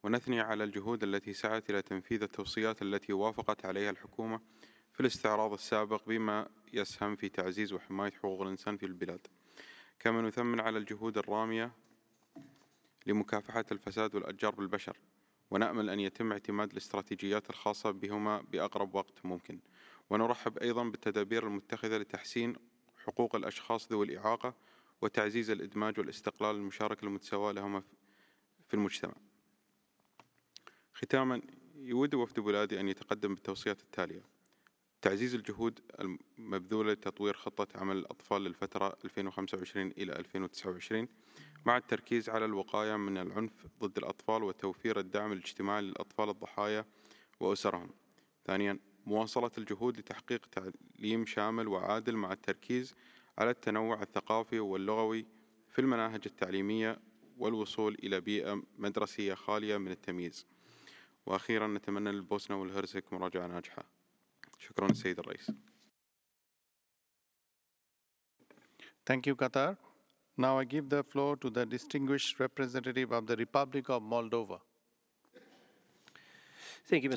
ونثني على الجهود التي سعت إلى تنفيذ التوصيات التي وافقت عليها الحكومة في الاستعراض السابق بما يسهم في تعزيز وحماية حقوق الإنسان في البلاد. كما نثمن على الجهود الرامية لمكافحة الفساد والأتجار بالبشر، ونأمل أن يتم اعتماد الاستراتيجيات الخاصة بهما بأقرب وقت ممكن. ونرحب أيضا بالتدابير المتخذة لتحسين حقوق الأشخاص ذوي الإعاقة وتعزيز الإدماج والاستقلال المشاركة المتساواة لهما في المجتمع. ختاما، يود وفد بلادي أن يتقدم بالتوصيات التالية: تعزيز الجهود المبذولة لتطوير خطة عمل الأطفال للفترة 2025 إلى 2029 مع التركيز على الوقاية من العنف ضد الأطفال وتوفير الدعم الاجتماعي للأطفال الضحايا وأسرهم. ثانيا، مواصلة الجهود لتحقيق تعليم شامل وعادل مع التركيز على التنوع الثقافي واللغوي في المناهج التعليمية والوصول إلى بيئة مدرسية خالية من التمييز. وأخيرا، نتمنى للبوسنة والهرسك مراجعة ناجحة. شكرا السيد الرئيس. Thank you, Qatar. Now I give the floor to the distinguished representative of the Republic of Moldova. Thank you, Mr.